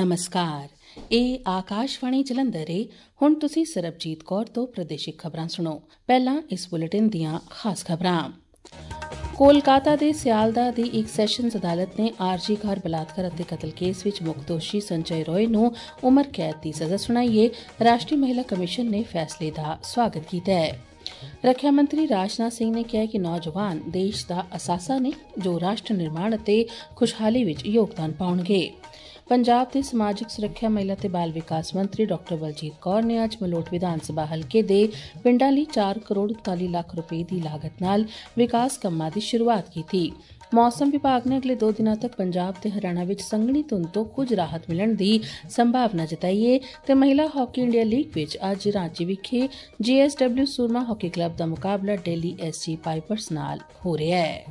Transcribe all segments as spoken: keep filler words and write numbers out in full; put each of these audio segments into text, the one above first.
नमस्कार, ਇਹ ਆਕਾਸ਼ਵਾਣੀ ਜਲੰਧਰ ਏ। ਹੁਣ ਤੁਸੀਂ ਸਰਬਜੀਤ ਕੌਰ ਤੋਂ ਪ੍ਰਦੇਸ਼ਿਕ ਖਬਰਾਂ ਸੁਣੋ। ਪਹਿਲਾਂ ਇਸ ਬੁਲੇਟਿਨ ਦੀਆਂ ਖਾਸ ਖਬਰਾਂ। ਕੋਲਕਾਤਾ ਦੇ ਸਿਆਲਦਾ ਦੀ ਇੱਕ ਸੈਸ਼ਨਜ਼ ਅਦਾਲਤ ਨੇ ਆਰਜੀ ਕਾਰ ਬਲਾਤਕਾਰ ਅਤੇ ਕਤਲ ਕੇਸ ਵਿੱਚ ਮੁੱਖ ਦੋਸ਼ੀ ਸੰਜੇ ਰॉय ਨੂੰ ਉਮਰ ਕੈਦ ਦੀ ਸਜ਼ਾ ਸੁਣਾਈ ਏ। ਰਾਸ਼ਟਰੀ ਮਹਿਲਾ ਕਮਿਸ਼ਨ ਨੇ ਫੈਸਲੇ ਦਾ ਸਵਾਗਤ ਕੀਤਾ ਹੈ। ਰੱਖਿਆ ਮੰਤਰੀ ਰਾਜਨਾਥ ਸਿੰਘ ਨੇ ਕਿਹਾ ਕਿ ਨੌਜਵਾਨ ਦੇਸ਼ ਦਾ ਅਸਾਸਾ ਨੇ ਜੋ ਰਾਸ਼ਟਰ ਨਿਰਮਾਣ ਅਤੇ ਖੁਸ਼ਹਾਲੀ ਵਿੱਚ ਯੋਗਦਾਨ ਪਾਉਣਗੇ। ਪੰਜਾਬ ਦੇ ਸਮਾਜਿਕ ਸੁਰੱਖਿਆ, ਮਹਿਲਾ ਤੇ ਬਾਲ ਵਿਕਾਸ ਮੰਤਰੀ ਡਾਕਟਰ ਬਲਜੀਤ ਕੌਰ ਨੇ ਅੱਜ ਮਲੋਟ ਵਿਧਾਨ ਸਭਾ ਹਲਕੇ ਦੇ ਪਿੰਡਾਂ ਲਈ ਚਾਰ ਕਰੋੜ ਉਨਤਾਲੀ ਲੱਖ ਰੁਪਏ ਦੀ ਲਾਗਤ ਨਾਲ ਵਿਕਾਸ ਕੰਮਾਂ ਦੀ ਸ਼ੁਰੂਆਤ ਕੀਤੀ। ਮੌਸਮ ਵਿਭਾਗ ਨੇ ਅਗਲੇ ਦੋ ਦਿਨਾਂ ਤੱਕ ਪੰਜਾਬ ਤੇ ਹਰਿਆਣਾ ਵਿੱਚ ਸੰਘਣੀ ਧੁੰਦ ਤੋਂ ਕੁਝ ਰਾਹਤ ਮਿਲਣ ਦੀ ਸੰਭਾਵਨਾ ਜਤਾਈ ਏ ਤੇ ਮਹਿਲਾ ਹਾਕੀ ਇੰਡੀਆ ਲੀਗ ਵਿੱਚ ਅੱਜ ਰਾਂਚੀ ਵਿਖੇ J S W Soorma hockey club ਦਾ ਮੁਕਾਬਲਾ ਦਿੱਲੀ ਐਸ ਜੀ ਪਾਈਪਰਸ ਨਾਲ ਹੋ ਰਿਹਾ ਹੈ।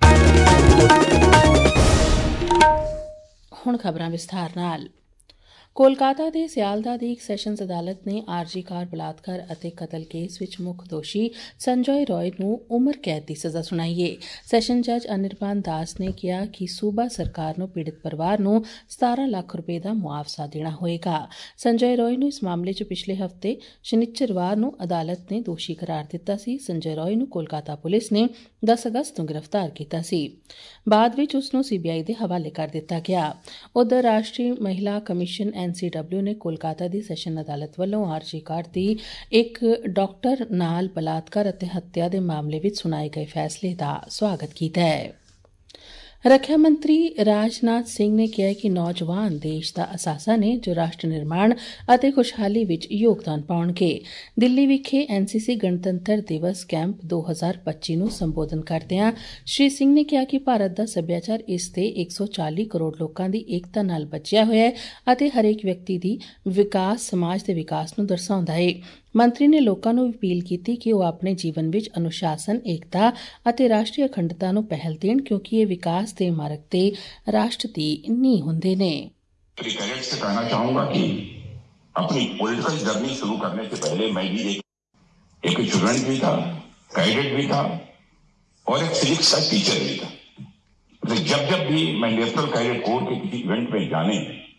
ਹੁਣ ਖਬਰਾਂ ਵਿਸਥਾਰ ਨਾਲ। ਕੋਲਕਾਤਾ ਦੇ ਸਿਆਲਦਾ ਦੀ ਇੱਕ ਸੈਸ਼ਨਜ਼ ਅਦਾਲਤ ਨੇ ਆਰਜੀ ਕਾਰ ਬਲਾਤਕਾਰ ਅਤੇ ਕਤਲ ਕੇਸ ਵਿੱਚ ਮੁੱਖ ਦੋਸ਼ੀ ਸੰਜੇ ਰॉय ਨੂੰ ਉਮਰ ਕੈਦ ਦੀ ਸਜ਼ਾ ਸੁਣਾਈ ਏ। ਸੈਸ਼ਨ ਜੱਜ ਅਨਿਰਬਾਨ ਦਾਸ ਨੇ ਕਿਹਾ ਕਿ ਸੂਬਾ ਸਰਕਾਰ ਨੂੰ ਪੀੜਤ ਪਰਿਵਾਰ ਨੂੰ ਸਤਾਰਾਂ ਲੱਖ ਰੁਪਏ ਦਾ ਮੁਆਵਜ਼ਾ ਦੇਣਾ ਹੋਏਗਾ। ਸੰਜੇ ਰॉय ਨੂੰ ਇਸ ਮਾਮਲੇ 'ਚ ਪਿਛਲੇ ਹਫ਼ਤੇ ਸ਼ਨਿਚਰਵਾਰ ਨੂੰ ਅਦਾਲਤ ਨੇ ਦੋਸ਼ੀ ਕਰਾਰ ਦਿੱਤਾ ਸੀ। ਸੰਜੇ ਰॉय ਨੂੰ ਕੋਲਕਾਤਾ ਪੁਲਿਸ ਨੇ ਦਸ ਅਗਸਤ ਨੂੰ ਗ੍ਰਿਫਤਾਰ ਕੀਤਾ ਸੀ। ਬਾਅਦ ਵਿੱਚ ਉਸ ਨੂੰ ਸੀਬੀਆਈ ਦੇ ਹਵਾਲੇ ਕਰ ਦਿੱਤਾ ਗਿਆ। ਉਧਰ ਰਾਸ਼ਟਰੀ ਮਹਿਲਾ ਕਮਿਸ਼ਨ ਐਨ ਸੀ ਡਬਲਿਊ ਨੇ ਕੋਲਕਾਤਾ ਦੀ ਸੈਸ਼ਨ ਅਦਾਲਤ ਵੱਲੋਂ ਆਰਜੀ ਕਾਰ ਦੀ ਇੱਕ ਡਾਕਟਰ ਨਾਲ ਬਲਾਤਕਾਰ ਅਤੇ ਹੱਤਿਆ ਦੇ ਮਾਮਲੇ ਵਿੱਚ ਸੁਣਾਏ ਗਏ ਫੈਸਲੇ ਦਾ ਸਵਾਗਤ ਕੀਤਾ ਹੈ। ਰੱਖਿਆ ਮੰਤਰੀ ਰਾਜਨਾਥ ਸਿੰਘ ਨੇ ਕਿਹਾ ਕਿ ਨੌਜਵਾਨ ਦੇਸ਼ ਦਾ ਅਸਾਸਾ ਨੇ ਜੋ ਰਾਸ਼ਟਰ ਨਿਰਮਾਣ ਅਤੇ ਖੁਸ਼ਹਾਲੀ ਵਿੱਚ ਯੋਗਦਾਨ ਪਾਉਣਗੇ। ਦਿੱਲੀ ਵਿਖੇ ਐਨ ਸੀ ਸੀ ਗਣਤੰਤਰ ਦਿਵਸ ਕੈਂਪ ਦੋ ਹਜ਼ਾਰ ਪੱਚੀ ਨੂੰ ਸੰਬੋਧਨ ਕਰਦਿਆਂ ਸ਼੍ਰੀ ਸਿੰਘ ਨੇ ਕਿਹਾ ਕਿ ਭਾਰਤ ਦਾ ਸੱਭਿਆਚਾਰ ਇਸ ਦੇ ਇੱਕ ਸੌ ਚਾਲੀ ਕਰੋੜ ਲੋਕਾਂ ਦੀ ਏਕਤਾ ਨਾਲ ਬੱਝਿਆ ਹੋਇਆ ਹੈ ਅਤੇ ਹਰੇਕ ਵਿਅਕਤੀ ਦੀ ਵਿਕਾਸ ਸਮਾਜ ਦੇ ਵਿਕਾਸ ਨੂੰ ਦਰਸਾਉਂਦਾ ਹੈ। ਮੰਤਰੀ ਨੇ ਲੋਕਾਂ ਨੂੰ ਅਪੀਲ ਕੀਤੀ ਕਿ ਉਹ ਆਪਣੇ ਜੀਵਨ ਵਿੱਚ ਅਨੁਸ਼ਾਸਨ, ਏਕਤਾ ਅਤੇ ਰਾਸ਼ਟਰੀ ਅਖੰਡਤਾ ਨੂੰ ਪਹਿਲ ਦੇਣ ਕਿਉਂਕਿ ਇਹ ਵਿਕਾਸ ਦੇ ਮਾਰਗ ਤੇ ਰਾਸ਼ਟਰ ਦੀ ਨੀਂਹ ਹੁੰਦੇ ਨੇ। कैडेट से कहना चाहूंगा कि अपनी पॉलिटिकल जर्नी शुरू करने से पहले मैं भी एक एक स्टूडेंट भी था, कैडेट भी था और एक सिविक्स का टीचर भी था। तो जब जब भी मैं नेशनल कैडेट कोर के किसी इवेंट में जाने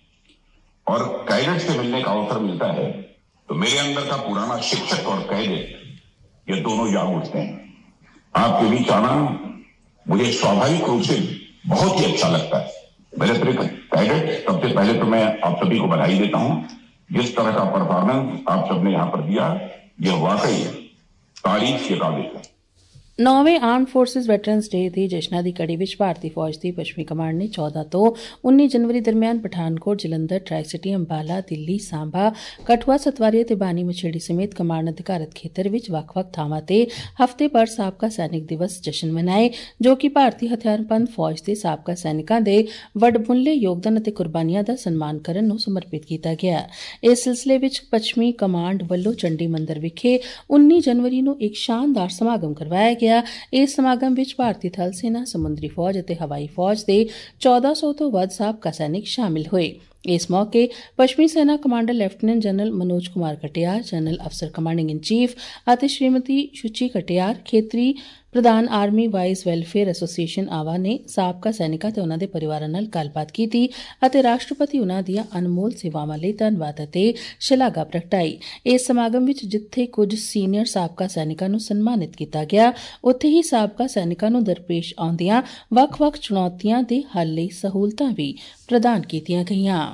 और कैडेट से मिलने का अवसर मिलता है तो मेरे अंदर का पुराना शिक्षक और कैडेट ये दोनों जाग उठते हैं। आपके बीच आना मुझे स्वाभाविक रूप से बहुत ही अच्छा लगता है। मेरे प्रिय कैडेट, सबसे पहले तो मैं आप सभी को बधाई देता हूं। जिस तरह का परफॉर्मेंस आप सबने यहाँ पर दिया यह वाकई तारीफ के काबिल है। ਨੌਵੇਂ ਆਰਮਡ ਫੋਰਸਿਸ ਵੈਟਰਨਸ ਡੇ ਦੇ ਜਸ਼ਨਾਂ ਦੀ ਕੜੀ ਵਿੱਚ ਭਾਰਤੀ ਫੌਜ ਦੀ ਪੱਛਮੀ ਕਮਾਂਡ ਨੇ ਚੌਦਾਂ ਤੋਂ ਉੱਨੀ ਜਨਵਰੀ ਦਰਮਿਆਨ ਪਠਾਨਕੋਟ, ਜਲੰਧਰ, ਟ੍ਰਾਈ ਸਿਟੀ, ਅੰਬਾਲਾ, ਦਿੱਲੀ, ਸਾਂਭਾ, ਕਠੂਆ, ਸਤਵਾਰੀ ਅਤੇ ਬਾਨੀ ਮਛੇੜੀ ਸਮੇਤ ਕਮਾਂਡ ਅਧਿਕਾਰਤ ਖੇਤਰ ਵਿੱਚ ਵੱਖ-ਵੱਖ ਥਾਵਾਂ ਤੇ ਹਫ਼ਤੇ ਭਰ ਸਾਬਕਾ ਸੈਨਿਕ ਦਿਵਸ ਜਸ਼ਨ ਮਨਾਏ ਜੋ ਕਿ ਭਾਰਤੀ ਹਥਿਆਰਬੰਦ ਫੌਜ ਦੇ ਸਾਬਕਾ ਸੈਨਿਕਾਂ ਦੇ ਵਡਮੁੱਲੇ ਯੋਗਦਾਨ ਅਤੇ ਕੁਰਬਾਨੀਆਂ ਦਾ ਸਨਮਾਨ ਕਰਨ ਨੂੰ ਸਮਰਪਿਤ ਕੀਤਾ ਗਿਆ। ਇਸ ਸਿਲਸਿਲੇ ਵਿੱਚ ਪੱਛਮੀ ਕਮਾਂਡ ਵੱਲੋਂ ਚੰਡੀ ਮੰਦਰ ਵਿਖੇ ਉੱਨੀ ਜਨਵਰੀ ਨੂੰ ਇੱਕ ਸ਼ਾਨਦਾਰ ਸਮਾਗਮ ਕਰਵਾਇਆ ਗਿਆ। ਇਸ ਸਮਾਗਮ ਵਿੱਚ ਭਾਰਤੀ ਥਲ ਸੈਨਾ, ਸਮੁੰਦਰੀ ਫੌਜ ਅਤੇ ਹਵਾਈ ਫੌਜ ਦੇ ਚੌਦਾਂ ਸੌ ਤੋਂ ਵੱਧ ਸਾਬਕਾ ਸੈਨਿਕ ਸ਼ਾਮਿਲ ਹੋਏ। ਇਸ ਮੌਕੇ ਪੱਛਮੀ ਸੈਨਾ commander lieutenant general Manoj Kumar Katiyar, general ਅਫਸਰ ਕਮਾਂਡਿੰਗ ਇਨ ਚੀਫ ਅਤੇ ਸ਼੍ਰੀਮਤੀ ਸ਼ੁਚੀ ਕਟਿਆਰ, ਖੇਤਰੀ ਪ੍ਰਧਾਨ ਆਰਮੀ ਵਾਈਜ਼ ਵੈਲਫੇਅਰ ਐਸੋਸੀਏਸ਼ਨ ਆਵਾ ਨੇ ਸਾਬਕਾ ਸੈਨਿਕਾਂ ਤੇ ਉਨ੍ਹਾਂ ਦੇ ਪਰਿਵਾਰਾਂ ਨਾਲ ਗੱਲਬਾਤ ਕੀਤੀ ਅਤੇ ਰਾਸ਼ਟਰਪਤੀ ਉਨ੍ਹਾਂ ਦੀਆਂ ਅਨਮੋਲ ਸੇਵਾਵਾਂ ਲਈ ਧੰਨਵਾਦ ਅਤੇ ਸ਼ਲਾਘਾ ਪ੍ਰਗਟਾਈ। ਇਸ ਸਮਾਗਮ ਵਿੱਚ ਜਿੱਥੇ ਕੁਝ ਸੀਨੀਅਰ ਸਾਬਕਾ ਸੈਨਿਕਾਂ ਨੂੰ ਸਨਮਾਨਿਤ ਕੀਤਾ ਗਿਆ, ਉੱਥੇ ਹੀ ਸਾਬਕਾ ਸੈਨਿਕਾਂ ਨੂੰ ਦਰਪੇਸ਼ ਆਉਂਦੀਆਂ ਵੱਖ-ਵੱਖ ਚੁਣੌਤੀਆਂ ਦੇ ਹੱਲ ਲਈ ਸਹੂਲਤਾਂ ਵੀ ਪ੍ਰਦਾਨ ਕੀਤੀਆਂ ਗਈਆਂ।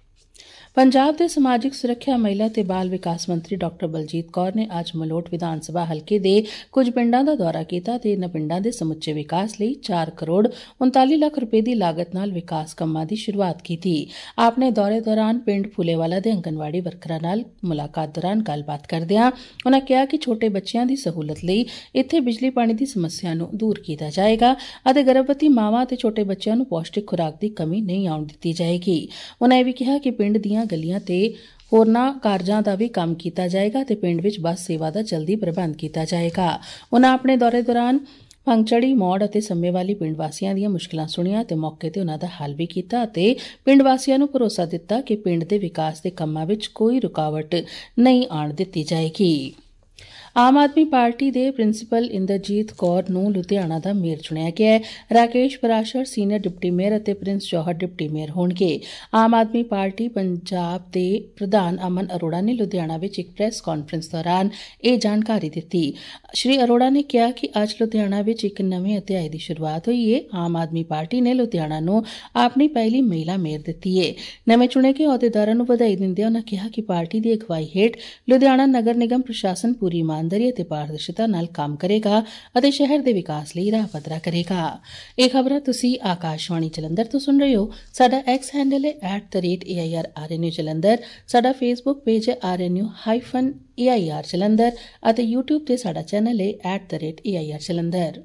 ਪੰਜਾਬ ਦੇ ਸਮਾਜਿਕ ਸੁਰੱਖਿਆ, ਮਹਿਲਾ ਤੇ ਬਾਲ ਵਿਕਾਸ ਮੰਤਰੀ ਡਾਕਟਰ ਬਲਜੀਤ ਕੌਰ ਨੇ ਅੱਜ ਮਲੋਟ ਵਿਧਾਨ ਸਭਾ ਹਲਕੇ ਦੇ ਕੁਝ ਪਿੰਡਾਂ ਦਾ ਦੌਰਾ ਕੀਤਾ ਤੇ ਇਨ੍ਹਾਂ ਪਿੰਡਾਂ ਦੇ ਸਮੁੱਚੇ ਵਿਕਾਸ ਲਈ ਚਾਰ ਕਰੋੜ ਉਨਤਾਲੀ ਲੱਖ ਰੁਪਏ ਦੀ ਲਾਗਤ ਨਾਲ ਵਿਕਾਸ ਕੰਮਾਂ ਦੀ ਸ਼ੁਰੂਆਤ ਕੀਤੀ। ਆਪਣੇ ਦੌਰੇ ਦੌਰਾਨ ਪਿੰਡ ਫੁਲੇਵਾਲਾ ਦੇ ਆਂਗਣਵਾੜੀ ਵਰਕਰਾਂ ਨਾਲ ਮੁਲਾਕਾਤ ਦੌਰਾਨ ਗੱਲਬਾਤ ਕਰਦਿਆਂ ਉਨ੍ਹਾਂ ਕਿਹਾ ਕਿ ਛੋਟੇ ਬੱਚਿਆਂ ਦੀ ਸਹੂਲਤ ਲਈ ਇੱਥੇ ਬਿਜਲੀ ਪਾਣੀ ਦੀ ਸਮੱਸਿਆ ਨੂੰ ਦੂਰ ਕੀਤਾ ਜਾਏਗਾ ਅਤੇ ਗਰਭਵਤੀ ਮਾਵਾਂ ਅਤੇ ਛੋਟੇ ਬੱਚਿਆਂ ਨੂੰ ਪੌਸ਼ਟਿਕ ਖੁਰਾਕ ਦੀ ਕਮੀ ਨਹੀਂ ਆਉਣ ਦਿੱਤੀ ਜਾਏਗੀ। ਉਨ੍ਹਾਂ ਇਹ ਵੀ ਕਿਹਾ ਕਿ ਪਿੰਡ ਦੀਆਂ ਗਲੀਆਂ ਤੇ ਹੋਰਨਾਂ ਕਾਰਜਾਂ ਦਾ ਵੀ ਕੰਮ ਕੀਤਾ ਜਾਏਗਾ ਤੇ ਪਿੰਡ ਵਿੱਚ ਬੱਸ ਸੇਵਾ ਦਾ ਜਲਦੀ ਪ੍ਰਬੰਧ ਕੀਤਾ ਜਾਏਗਾ। ਉਨ੍ਹਾਂ ਆਪਣੇ ਦੌਰੇ ਦੌਰਾਨ ਪੰਗਚੜੀ, ਮੌੜ ਅਤੇ ਸੰਮੇ ਵਾਲੀ ਪਿੰਡ ਵਾਸੀਆਂ ਦੀਆਂ ਮੁਸ਼ਕਲਾਂ ਸੁਣੀਆਂ ਤੇ ਮੌਕੇ ਤੇ ਉਨ੍ਹਾਂ ਦਾ ਹੱਲ ਵੀ ਕੀਤਾ ਅਤੇ ਪਿੰਡ ਵਾਸੀਆਂ ਨੂੰ ਭਰੋਸਾ ਦਿੱਤਾ ਕਿ ਪਿੰਡ ਦੇ ਵਿਕਾਸ ਦੇ ਕੰਮਾਂ ਵਿੱਚ ਕੋਈ ਰੁਕਾਵਟ ਨਹੀਂ ਆਉਣ ਦਿੱਤੀ ਜਾਏਗੀ। ਆਮ ਆਦਮੀ ਪਾਰਟੀ ਦੇ ਪ੍ਰਿੰਸੀਪਲ ਇੰਦਰਜੀਤ ਕੌਰ ਨੂੰ ਲੁਧਿਆਣਾ ਦਾ ਮੇਅਰ ਚੁਣਿਆ ਗਿਆ ਹੈ। Rakesh Parashar senior deputy mayor ਅਤੇ ਪ੍ਰਿੰਸ ਜੌਹਰ ਡਿਪਟੀ ਮੇਅਰ ਹੋਣਗੇ। ਆਮ ਆਦਮੀ ਪਾਰਟੀ ਪੰਜਾਬ ਦੇ ਪ੍ਰਧਾਨ ਅਮਨ ਅਰੋੜਾ ਨੇ ਲੁਧਿਆਣਾ ਵਿੱਚ ਇੱਕ ਪ੍ਰੈਸ ਕਾਨਫਰੰਸ ਦੌਰਾਨ ਇਹ ਜਾਣਕਾਰੀ ਦਿੱਤੀ। ਸ਼੍ਰੀ ਅਰੋੜਾ ਨੇ ਕਿਹਾ ਕਿ ਅੱਜ ਲੁਧਿਆਣਾ ਵਿੱਚ ਇੱਕ ਨਵੇਂ ਅਧਿਆਇ ਦੀ ਸ਼ੁਰੂਆਤ ਹੋਈ ਹੈ। ਆਮ ਆਦਮੀ ਪਾਰਟੀ ਨੇ ਲੁਧਿਆਣਾ ਨੂੰ ਆਪਣੀ ਪਹਿਲੀ ਮਹਿਲਾ ਮੇਅਰ ਦਿੱਤੀ ਹੈ। ਨਵੇਂ ਚੁਣੇ ਗਏ ਅਹੁਦੇਦਾਰਾਂ ਨੂੰ ਵਧਾਈ ਦਿੰਦਿਆਂ ਉਨ੍ਹਾਂ ਕਿਹਾ ਕਿ ਪਾਰਟੀ ਦੀ ਅਗਵਾਈ ਹੇਠ ਲੁਧਿਆਣਾ ਨਗਰ ਨਿਗਮ ਪ੍ਰਸ਼ਾਸਨ ਪੂਰੀ ਇਮਾਨਦਾਰੀ ਅਤੇ ਪਾਰਦਰਸ਼ਤਾ ਨਾਲ ਕੰਮ ਕਰੇਗਾ ਅਤੇ ਸ਼ਹਿਰ ਦੇ ਵਿਕਾਸ ਲਈ ਰਾਹ ਪੱਧਰਾ ਕਰੇਗਾ। ਇਹ ਖਬਰਾਂ ਤੁਸੀਂ ਆਕਾਸ਼ਵਾਣੀ ਜਲੰਧਰ ਤੋਂ ਸੁਣ ਰਹੇ ਹੋ। ਸਾਡਾ ਐਕਸ ਹੈਂਡਲ ਹੈ at the rate A I R R N U Jalandhar. ਸਾਡਾ ਫੇਸਬੁੱਕ ਪੇਜ ਹੈ R N U hyphen A I R Jalandhar ਅਤੇ ਯੂਟਿਊਬ ਤੇ ਸਾਡਾ ਚੈਨਲ ਹੈ at the rate A I R Jalandhar.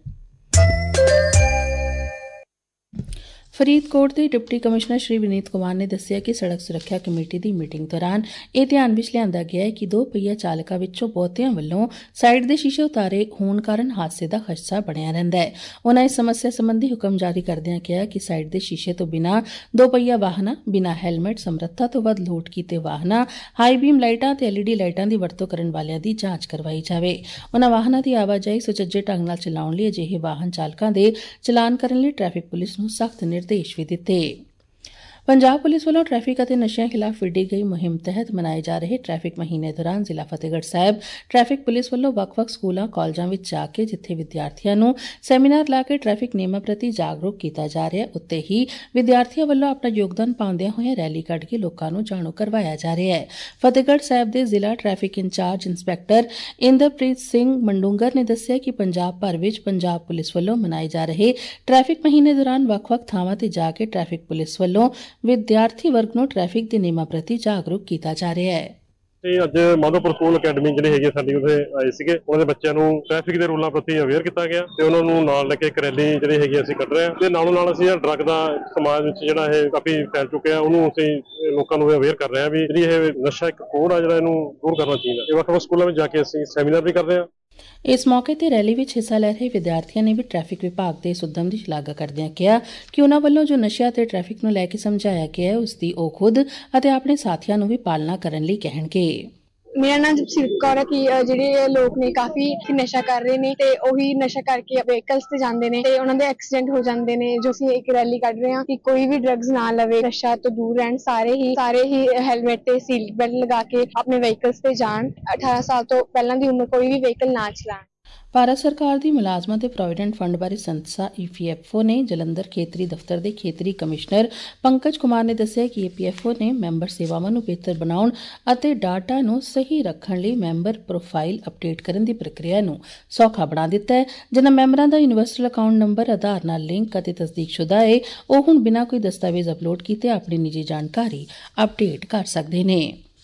Faridkot ਦੇ ਡਿਪਟੀ ਕਮਿਸ਼ਨਰ ਸ਼੍ਰੀ ਵਿਨੀਤ ਕੁਮਾਰ ਨੇ ਦੱਸਿਆ ਕਿ ਸੜਕ ਸੁਰੱਖਿਆ ਕਮੇਟੀ ਦੀ ਮੀਟਿੰਗ ਦੌਰਾਨ ਇਹ ਧਿਆਨ ਵਿੱਚ ਲਿਆਂਦਾ ਗਿਆ ਹੈ ਕਿ ਦੋ ਪਹੀਆ ਚਾਲਕਾਂ ਵਿੱਚੋਂ ਬਹੁਤਿਆਂ ਵੱਲੋਂ ਸਾਈਡ ਦੇ ਸ਼ੀਸ਼ੇ ਉਤਾਰੇ ਹੋਣ ਕਾਰਨ ਹਾਦਸੇ ਦਾ ਖਦਸ਼ਾ ਬਣਿਆ ਰਹਿੰਦਾ ਹੈ। ਉਨ੍ਹਾਂ ਇਸ ਸਮੱਸਿਆ ਸੰਬੰਧੀ ਹੁਕਮ ਜਾਰੀ ਕਰਦਿਆਂ ਕਿਹਾ ਕਿ ਸਾਈਡ ਦੇ ਸ਼ੀਸ਼ੇ ਤੋਂ ਬਿਨਾਂ ਦੋ ਪਹੀਆ ਵਾਹਨਾਂ, ਬਿਨਾਂ ਹੈਲਮਟ, ਸਮਰੱਥਾ ਤੋਂ ਵੱਧ ਲੋਡ ਕੀਤੇ ਵਾਹਨਾਂ, ਹਾਈ ਬੀਮ ਲਾਈਟਾਂ ਤੇ ਐਲ ਈ ਡੀ ਲਾਈਟਾਂ ਦੀ ਵਰਤੋਂ ਕਰਨ ਵਾਲਿਆਂ ਦੀ ਜਾਂਚ ਕਰਵਾਈ ਜਾਵੇ। ਉਨ੍ਹਾਂ ਵਾਹਨਾਂ ਦੀ ਆਵਾਜਾਈ ਸੁਚੱਜੇ ਢੰਗ ਨਾਲ ਚਲਾਉਣ ਲਈ ਅਜਿਹੇ ਵਾਹਨ ਚਾਲਕਾਂ ਦੇ ਚਲਾਨ ਕਰਨ ਲਈ ਟ੍ਰੈਫਿਕ ਪੁਲਿਸ ਨੂੰ ਸਖਤ ਨਿਰਦੇਸ਼ ਵੀ ਦਿੱਤੇ। ਪੰਜਾਬ ਪੁਲਿਸ ਵੱਲੋਂ ਟ੍ਰੈਫਿਕ ਅਤੇ ਨਸ਼ਿਆਂ ਖਿਲਾਫ ਵਿੱਢੀ ਗਈ ਮੁਹਿੰਮ ਤਹਿਤ ਮਨਾਏ ਜਾ ਰਹੇ ਟ੍ਰੈਫਿਕ ਮਹੀਨੇ ਦੌਰਾਨ ਜ਼ਿਲ੍ਹਾ ਫਤਿਹਗੜ੍ਹ ਸਾਹਿਬ ਟ੍ਰੈਫਿਕ ਪੁਲਿਸ ਵੱਲੋਂ ਵੱਖ-ਵੱਖ ਸਕੂਲਾਂ, ਕਾਲਜਾਂ ਵਿੱਚ ਜਾ ਕੇ ਜਿੱਥੇ ਵਿਦਿਆਰਥੀਆਂ ਨੂੰ ਸੈਮੀਨਾਰ ਲਾ ਕੇ ਟ੍ਰੈਫਿਕ ਨਿਯਮਾਂ ਪ੍ਰਤੀ ਜਾਗਰੂਕ ਕੀਤਾ ਜਾ ਰਿਹਾ ਹੈ, ਉੱਤੇ ਹੀ ਵਿਦਿਆਰਥੀਆਂ ਵੱਲੋਂ ਆਪਣਾ ਯੋਗਦਾਨ ਪਾਉਂਦਿਆਂ ਹੋਇਆਂ ਰੈਲੀ ਕੱਢ ਕੇ ਲੋਕਾਂ ਨੂੰ ਜਾਣੂ ਕਰਵਾਇਆ ਜਾ ਰਿਹਾ ਹੈ। ਫਤਿਹਗੜ੍ਹ ਸਾਹਿਬ ਦੇ ਜ਼ਿਲ੍ਹਾ traffic incharge inspector Inderpreet Singh Mandungar ਨੇ ਦੱਸਿਆ ਕਿ ਪੰਜਾਬ ਭਰ ਵਿੱਚ ਪੰਜਾਬ ਪੁਲਿਸ ਵੱਲੋਂ ਮਨਾਏ ਜਾ ਰਹੇ ਟ੍ਰੈਫਿਕ ਮਹੀਨੇ ਦੌਰਾਨ ਵੱਖ-ਵੱਖ ਥਾਵਾਂ ਤੇ ਜਾ ਕੇ ਟ੍ਰੈਫਿਕ ਪੁਲਿਸ ਵੱਲੋਂ ਵਿਦਿਆਰਥੀ ਵਰਗ ਨੂੰ ਟ੍ਰੈਫਿਕ ਦੇ ਨਿਯਮਾਂ ਪ੍ਰਤੀ ਜਾਗਰੂਕ ਕੀਤਾ ਜਾ ਰਿਹਾ ਹੈ। ਤੇ ਅੱਜ ਮਾਧੋਪੁਰ ਸਕੂਲ ਅਕੈਡਮੀ ਜਿਹੜੀ ਹੈਗੀ ਸਾਡੀ ਉੱਥੇ ਆਏ ਸੀਗੇ। ਉਹਨਾਂ ਦੇ ਬੱਚਿਆਂ ਨੂੰ ਟ੍ਰੈਫਿਕ ਦੇ ਰੂਲਾਂ ਪ੍ਰਤੀ ਅਵੇਅਰ ਕੀਤਾ ਗਿਆ ਤੇ ਉਹਨਾਂ ਨੂੰ ਨਾਲ ਲੈ ਕੇ ਇੱਕ ਰੈਲੀ ਜਿਹੜੀ ਹੈਗੀ ਅਸੀਂ ਕੱਢ ਰਹੇ ਹਾਂ ਤੇ ਨਾਲੋਂ ਨਾਲ ਅਸੀਂ ਡਰੱਗ ਦਾ ਸਮਾਜ ਵਿੱਚ ਜਿਹੜਾ ਇਹ ਕਾਫੀ ਫੈਲ ਚੁੱਕਿਆ ਉਹਨੂੰ ਅਸੀਂ ਲੋਕਾਂ ਨੂੰ ਅਵੇਅਰ ਕਰ ਰਹੇ ਹਾਂ ਵੀ ਜਿਹੜੀ ਇਹ ਨਸ਼ਾ ਇੱਕ ਕੋੜ ਆ ਜਿਹੜਾ ਇਹਨੂੰ ਦੂਰ ਕਰਨਾ ਚਾਹੀਦਾ। ਇਹ ਵੱਖ-ਵੱਖ ਸਕੂਲਾਂ ਵਿੱਚ ਜਾ ਕੇ ਅਸੀਂ ਸੈਮੀਨਾਰ ਵੀ ਕਰ ਰਹੇ ਹਾਂ। ਇਸ ਮੌਕੇ ਤੇ ਰੈਲੀ ਵਿੱਚ ਹਿੱਸਾ ਲੈ ਰਹੇ ਵਿਦਿਆਰਥੀਆਂ ਨੇ ਵੀ ਟ੍ਰੈਫਿਕ ਵਿਭਾਗ ਦੇ ਇਸ ਉੱਦਮ ਦੀ ਸ਼ਲਾਘਾ ਕਰਦਿਆਂ ਕਿਹਾ ਕਿ ਉਨ੍ਹਾਂ ਵੱਲੋਂ ਜੋ ਨਸ਼ਿਆਂ ਤੇ ਟ੍ਰੈਫਿਕ ਨੂੰ ਲੈ ਕੇ ਸਮਝਾਇਆ ਗਿਆ ਹੈ ਉਸ ਦੀ ਉਹ ਖੁਦ ਅਤੇ ਆਪਣੇ ਸਾਥੀਆਂ ਨੂੰ ਵੀ ਪਾਲਣਾ ਕਰਨ ਲਈ ਕਹਿਣਗੇ। ਮੇਰਾ ਨਾਮ ਜਪਸੀਰ ਕੌਰ ਹੈ ਕਿ ਜਿਹੜੇ ਲੋਕ ਨੇ ਕਾਫੀ ਨਸ਼ਾ ਕਰ ਰਹੇ ਨੇ ਤੇ ਉਹੀ ਨਸ਼ਾ ਕਰਕੇ ਵਹੀਕਲਸ ਤੇ ਜਾਂਦੇ ਨੇ ਤੇ ਉਹਨਾਂ ਦੇ ਐਕਸੀਡੈਂਟ ਹੋ ਜਾਂਦੇ ਨੇ। ਜੋ ਅਸੀਂ ਇੱਕ ਰੈਲੀ ਕੱਢ ਰਹੇ ਹਾਂ ਕਿ ਕੋਈ ਵੀ ਡਰੱਗਸ ਨਾ ਲਵੇ, ਨਸ਼ਾ ਤੋਂ ਦੂਰ ਰਹਿਣ, ਸਾਰੇ ਹੀ ਸਾਰੇ ਹੀ ਹੈਲਮਟ ਤੇ ਸੀਟ ਬੈਲਟ ਲਗਾ ਕੇ ਆਪਣੇ ਵਹੀਕਲਸ ਤੇ ਜਾਣ। ਅਠਾਰਾਂ ਸਾਲ ਤੋਂ ਪਹਿਲਾਂ ਦੀ ਉਮਰ ਕੋਈ ਵੀ ਵਹੀਕਲ ਨਾ ਚਲਾਣ। ਭਾਰਤ ਸਰਕਾਰ ਦੀ ਮੁਲਾਜ਼ਮਾਂ ਤੇ ਪ੍ਰੋਵੀਡੈਂਟ ਫੰਡ ਬਾਰੇ ਸੰਸਥਾ ਈ ਪੀ ਐਫ ਓ ਨੇ ਜਲੰਧਰ ਖੇਤਰੀ ਦਫ਼ਤਰ ਦੇ ਖੇਤਰੀ ਕਮਿਸ਼ਨਰ ਪੰਕਜ ਕੁਮਾਰ ਨੇ ਦੱਸਿਆ ਕਿ ਈ ਪੀ ਐਫ ਓ ਨੇ ਮੈਂਬਰ ਸੇਵਾਵਾਂ ਨੂੰ ਬਿਹਤਰ ਬਣਾਉਣ ਅਤੇ ਡਾਟਾ ਨੂੰ ਸਹੀ ਰੱਖਣ ਲਈ ਮੈਂਬਰ ਪ੍ਰੋਫਾਈਲ ਅਪਡੇਟ ਕਰਨ ਦੀ ਪ੍ਰਕਿਰਿਆ ਨੂੰ ਸੌਖਾ ਬਣਾ ਦਿੱਤਾ ਹੈ। ਜਿਨ੍ਹਾਂ ਮੈਂਬਰਾਂ ਦਾ ਯੂਨੀਵਰਸਲ ਅਕਾਊਂਟ ਨੰਬਰ ਆਧਾਰ ਨਾਲ ਲਿੰਕ ਅਤੇ ਤਸਦੀਕਸ਼ੁਦਾ ਹੈ, ਉਹ ਹੁਣ ਬਿਨਾਂ ਕੋਈ ਦਸਤਾਵੇਜ਼ ਅਪਲੋਡ ਕੀਤੇ ਆਪਣੀ ਨਿੱਜੀ ਜਾਣਕਾਰੀ ਅਪਡੇਟ ਕਰ ਸਕਦੇ ਨੇ।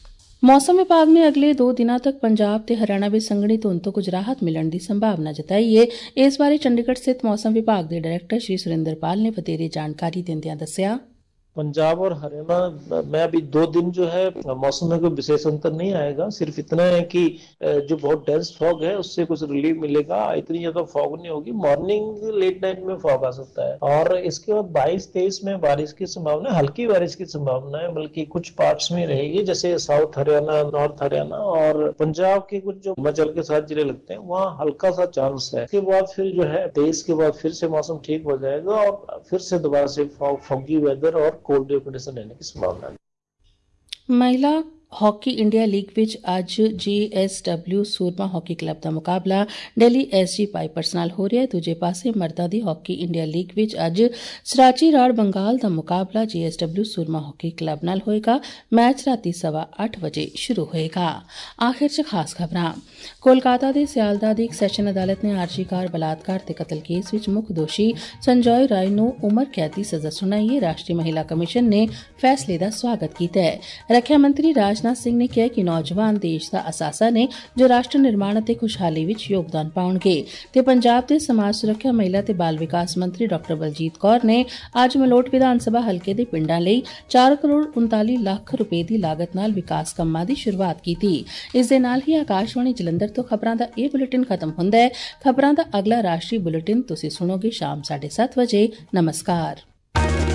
ਮੌਸਮ ਵਿਭਾਗ ਨੇ ਅਗਲੇ ਦੋ ਦਿਨਾਂ ਤੱਕ ਪੰਜਾਬ ਤੇ ਹਰਿਆਣਾ ਵਿੱਚ ਸੰਘਣੀ ਧੁੰਦ ਤੋਂ ਕੁਝ ਰਾਹਤ ਮਿਲਣ ਦੀ ਸੰਭਾਵਨਾ ਜਤਾਈ ਹੈ। ਇਸ ਬਾਰੇ ਚੰਡੀਗੜ੍ਹ ਸਥਿਤ ਮੌਸਮ ਵਿਭਾਗ ਦੇ डायरेक्टर श्री सुरेंद्रपाल ने ਵਧੇਰੇ ਜਾਣਕਾਰੀ ਦਿੰਦਿਆਂ ਦੱਸਿਆ पंजाब और हरियाणा में अभी दो दिन जो है मौसम में कोई विशेष अंतर नहीं आएगा। सिर्फ इतना है कि जो बहुत डेंस फॉग है उससे कुछ रिलीफ मिलेगा। इतनी ज्यादा फॉग नहीं होगी। मॉर्निंग लेट नाइट में फॉग आ सकता है और इसके बाद बाईस तेईस में बारिश की संभावना, हल्की बारिश की संभावना है, बल्कि कुछ पार्ट्स में रहेगी जैसे साउथ हरियाणा, नॉर्थ हरियाणा और पंजाब के कुछ जो हिमाचल के साथ जिले लगते हैं वहाँ हल्का सा चांस है। इसके बाद फिर जो है तेईस के बाद फिर से मौसम ठीक हो जाएगा और फिर से दोबारा से फॉगी वेदर और कोल्ड कंडीशन रहने की संभावना है। महिला ਹਾਕੀ ਇੰਡੀਆ ਲੀਗ ਵਿੱਚ ਅੱਜ G S W Soorma hockey club ਦਾ ਮੁਕਾਬਲਾ ਦਿੱਲੀ ਐਸ ਜੀ ਪਾਈਪਰਸ ਨਾਲ ਹੋ ਰਿਹਾ ਹੈ। ਦੂਜੇ ਪਾਸੇ ਮਰਦਾਂ ਦੀ ਹਾਕੀ ਇੰਡੀਆ ਲੀਗ ਵਿੱਚ ਅੱਜ ਸਰਾਚੀ ਰਾੜ ਬੰਗਾਲ ਦਾ ਮੁਕਾਬਲਾ G S W Soorma hockey club ਨਾਲ ਹੋਏਗਾ। ਮੈਚ ਰਾਤੀ ਸਵਾ ਅੱਠ ਵਜੇ ਸ਼ੁਰੂ ਹੋਏਗਾ। ਆਖਿਰ 'ਚ ਖਾਸ ਖਬਰਾਂ। ਕੋਲਕਾਤਾ ਦੇ ਸਿਆਲਦਾ ਦੀ ਇੱਕ ਸੈਸ਼ਨ ਅਦਾਲਤ ਨੇ ਆਰਜੀ ਕਾਰ ਬਲਾਤਕਾਰ ਤੇ ਕਤਲ ਕੇਸ ਵਿੱਚ ਮੁੱਖ ਦੋਸ਼ੀ ਸੰਜੋਏ ਰਾਏ ਨੂੰ ਉਮਰ ਕੈਦ ਦੀ ਸਜ਼ਾ ਸੁਣਾਈ ਹੈ। ਰਾਸ਼ਟਰੀ ਮਹਿਲਾ ਕਮਿਸ਼ਨ ਨੇ ਫੈਸਲੇ ਦਾ ਸਵਾਗਤ ਕੀਤਾ ਹੈ। ਰੱਖਿਆ ਮੰਤਰੀ ਰਾਜਨਾਥ ਸਿੰਘ ਨੇ ਕਿਹਾ ਕਿ ਨੌਜਵਾਨ ਦੇਸ਼ ਦਾ ਅਸਾਸਾ ਨੇ ਜੋ ਰਾਸ਼ਟਰ ਨਿਰਮਾਣ ਅਤੇ ਖੁਸ਼ਹਾਲੀ ਵਿੱਚ ਯੋਗਦਾਨ ਪਾਉਣਗੇ। ਤੇ ਪੰਜਾਬ ਦੇ ਸਮਾਜ ਸੁਰੱਖਿਆ, ਮਹਿਲਾ ਤੇ ਬਾਲ ਵਿਕਾਸ ਮੰਤਰੀ ਡਾਕਟਰ ਬਲਜੀਤ ਕੌਰ ਨੇ ਅੱਜ ਮਲੋਟ ਵਿਧਾਨ ਸਭਾ ਹਲਕੇ ਦੇ ਪਿੰਡਾਂ ਲਈ ਚਾਰ ਕਰੋੜ ਉਨਤਾਲੀ ਲੱਖ ਰੁਪਏ ਦੀ ਲਾਗਤ ਨਾਲ ਵਿਕਾਸ ਕੰਮਾਂ ਦੀ ਸ਼ੁਰੂਆਤ ਕੀਤੀ। ਇਸ ਦੇ ਨਾਲ ਹੀ ਆਕਾਸ਼ਵਾਣੀ ਜਲੰਧਰ ਤੋਂ ਖਬਰਾਂ ਦਾ ਇਹ ਬੁਲੇਟਿਨ ਖਤਮ ਹੁੰਦਾ ਹੈ। ਖਬਰਾਂ ਦਾ ਅਗਲਾ ਰਾਸ਼ਟਰੀ ਬੁਲੇਟਿਨ ਤੁਸੀਂ ਸੁਣੋਗੇ ਸ਼ਾਮ ਸਾਢੇ ਸੱਤ ਵਜੇ। ਨਮਸਕਾਰ।